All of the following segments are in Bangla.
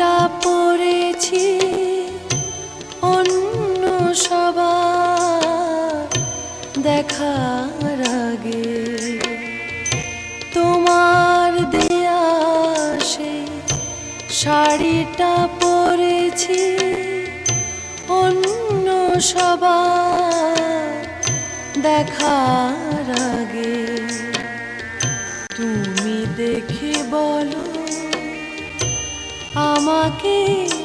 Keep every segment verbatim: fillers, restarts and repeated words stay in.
শাড়িটা পরেছি অন্য সবার দেখার আগে, তোমার দেয়া সেই শাড়িটা পরেছি অন্য সবার দেখার আগে। তুমি দেখে বলো আমাকে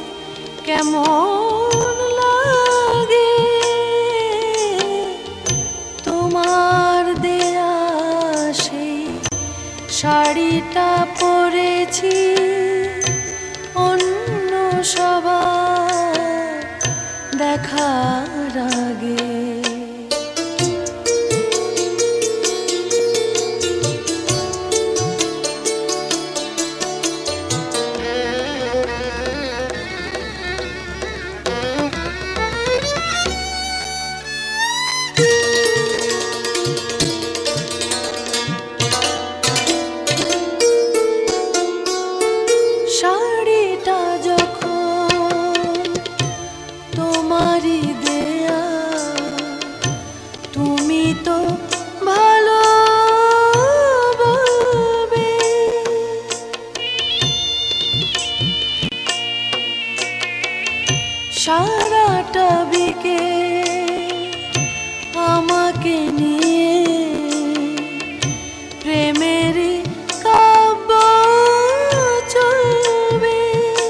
কেমন লাগে, তোমার দেয়া সেই শাড়িটা পরেছি অন্য সবার দেখার আগে। শাড়িটা যখন তোমারই দেয়া, তুমি তো ভালো বলবে, সারাটা বিকেল আমাকে নিয়ে প্রেমেরই কাব্য চলবে।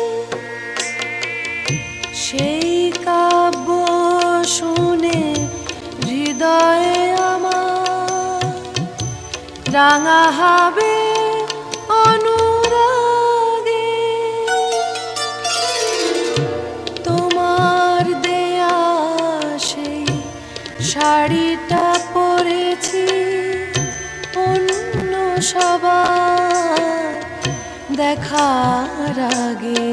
সেই কাব্য শুনে হৃদয়ে আমার রাঙা হবে অনুরাগে, তোমার দেয়া সেই শাড়িটা পরেছি অন্য সবার দেখার আগে।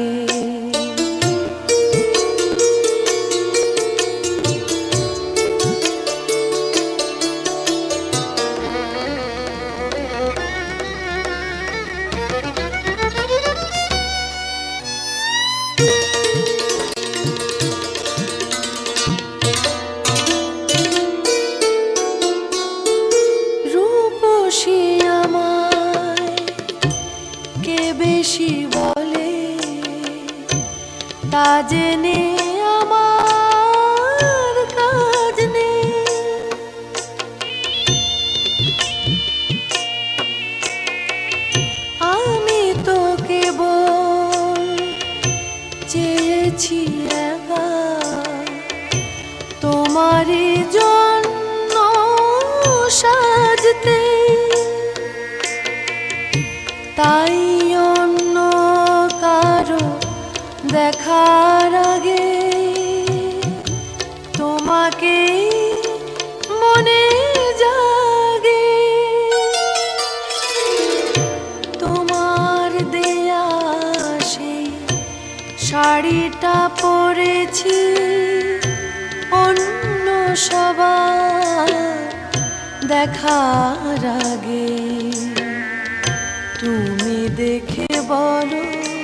রূপসী আমায় কে বেশি বলে, তা জেনে আমার কাজ নেই। আমি তো কেবল চেয়েছি একা তোমারই জন্য সাজতে, তাই অন্য কারো দেখার আগে তোমাকে মনে জাগে। তোমার দেয়া সেই শাড়িটা পরেছি অন্য সবার দেখার আগে। তুমি দেখে বলো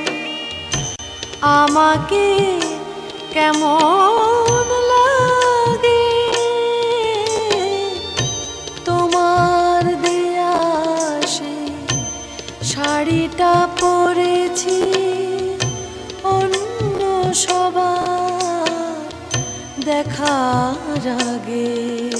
আমাকে কেমন লাগে, তোমার দেয়া সেই শাড়িটা পরেছি অন্য সবার দেখার আগে।